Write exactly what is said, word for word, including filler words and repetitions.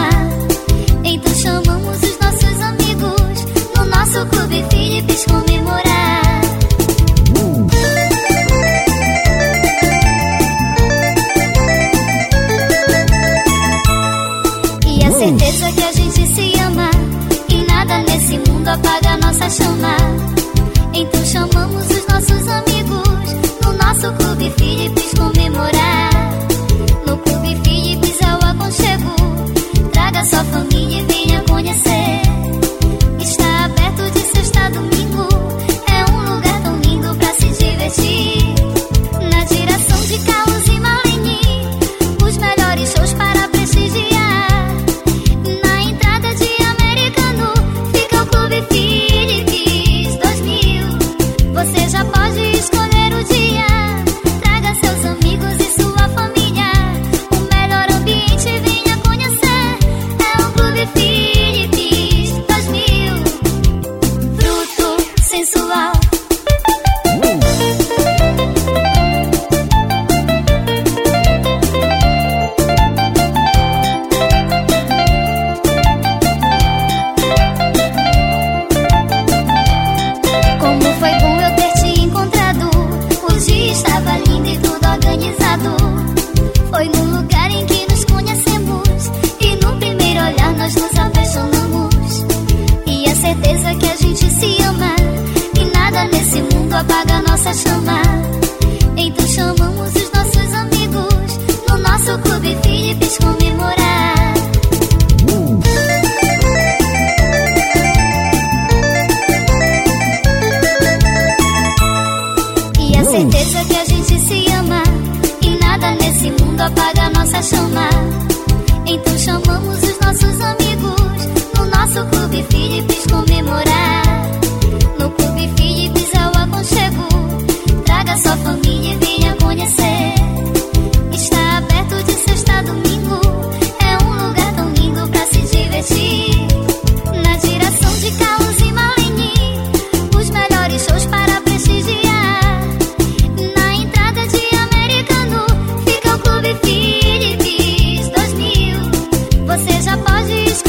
chamar. Então chamamos os nossos amigos no nosso Clube Philips comemorar. E a certeza que a gente se ama e nada nesse mundo apaga a nossa chama. Então chamamos os nossos amigos no nosso Clube Philips comemorar. No Clube Philips é o aconchego, traga sua família e venha conhecer. Está aberto de sexta a domingo, é um lugar tão lindo pra se divertir. Na direção de Carlos e Marlene, os melhores shows para prestigiar. Na entrada de Americano fica o Clube Philips dois mil. Você já pode escolher o dia, traga seus amigos e sua família. O melhor ambiente venha conhecer, é o Clube Philips dois mil. Fruto sensual. Como foi bom eu ter te encontrado, o dia estava lindo e tudo organizado. Foi no lugar em que nos conhecemos e no primeiro olhar nós nos apaixonamos. E a certeza que a gente se ama e nada nesse mundo apaga a nossa chama. Então chamamos os nossos amigos no nosso Clube Philips comemorar. E a certeza que a gente se ama e nada nesse mundo apaga a nossa chama. Então chamamos os nossos amigos no nosso Clube Philips comemorar. No Clube Philips é o aconchego, traga sua família e venha conhecer. Está aberto de sexta a domingo, é um lugar tão lindo pra se divertir. Na direção de Carlos e Marlene, os melhores shows para prestigiar. Na entrada de Americano fica o Clube Philips dois mil. Você já pode escolher